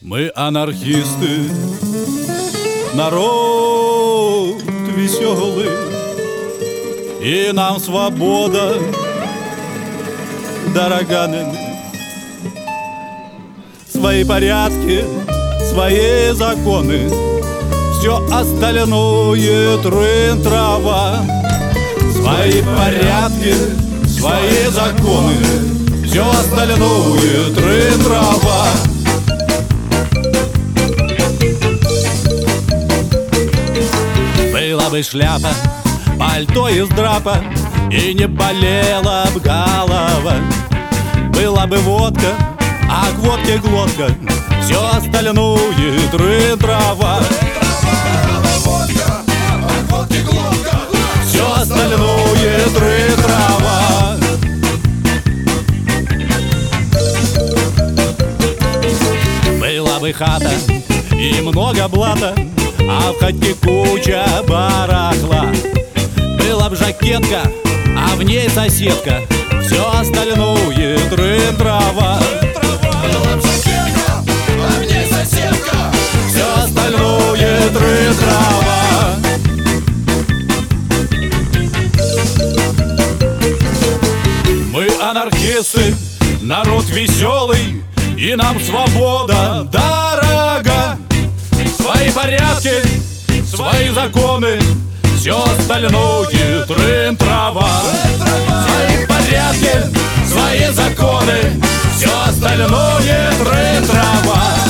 Мы анархисты, народ веселый, и нам свобода дорога. Свои порядки, свои законы, все остальное трын-трава. Свои порядки, свои законы, все остальное трын-трава. Была бы шляпа, пальто из драпа, и не болела б голова. Была бы водка, а к водке глотка, все остальное трын-трава. Все остальное трын-трава. Была бы хата и много блата, а в хате куча барахла. Была б жакетка, а в ней соседка, все остальное трын-трава. Была б жакетка, а в ней соседка, все остальное трын-трава. Мы анархисты, народ веселый, и нам свобода дорога. Свои порядки, свои законы, все остальное трын-трава. Свои порядки, свои законы, все остальное трын-трава.